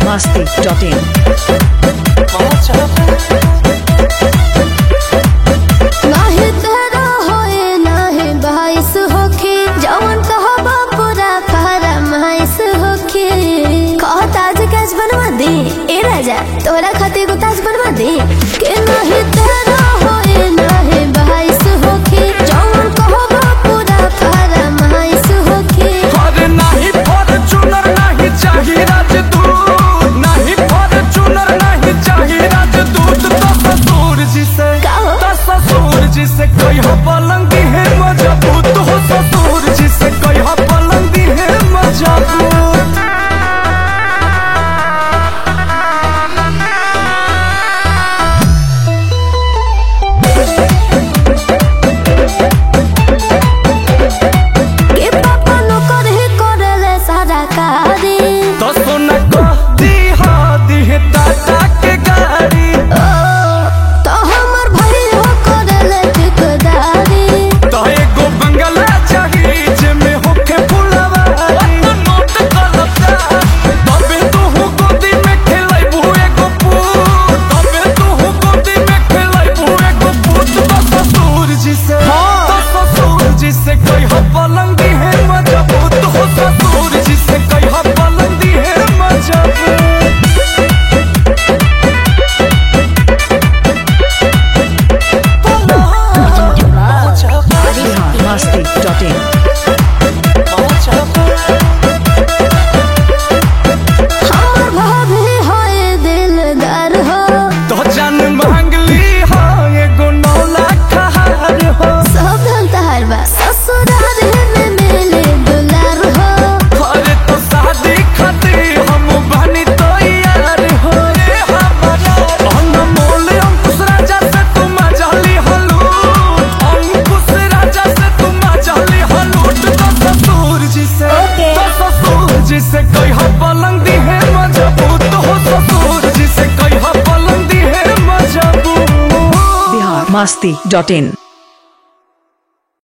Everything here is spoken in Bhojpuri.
biharmasti.in नाही तेरा होए नाही बाईस होके जवन कहबा पूरा फरमाइश होके कह ताज काज बनवा दे ए राजा तोरा खातिर को ताज बनवा दे के नहीं तेरा होए नाही बाईस होके जवन कहबा पूरा फरमाइश होके अरे नहीं फॉर्च्यूनर नहीं चाहिए राजदूत नहीं फॉर्च्यूनर नहीं चाहिए राजदूत तो ससुर जी से ससुर जी से कोई हो पलंगी है मजबूत हो ससुर जी से कोई हो पलंगी है मजबूत के पापा नो करे करले सारा कारी तो सोना को दी हा दी है टाटा के गाड़ी तो हमर भाई हो करले ठेकेदारी तो एगो बंगला चाहिए जेमे होके फुलवारी नोट कलता तबे तू गोदी में खेलाइबू एगो पूत तबे तू गोदी में खेलाइबू एगो पूत तो ससुर जी से कोई हो पलंगी है मजबूत हो ससुर जी से कोई हो पलंगी है मजबूत biharmasti.in हमर भाभी होए दिलदार हो तो जान मांगली हो एगो 9 लाख हार हो सब धनतार बा ससुराल में मिले दुलार हो अरे तो शादी खातिर हम बनी तो यार हो रे हमारा अनमोल अंकुश राजा से तुम जाली हलू अंकुश राजा से तुम जाली हलू तो ससुर जी से कोई हो पलंगी है मजबूत हो ससुर जी से कोई हो पलंगी है मजबूत biharmasti.in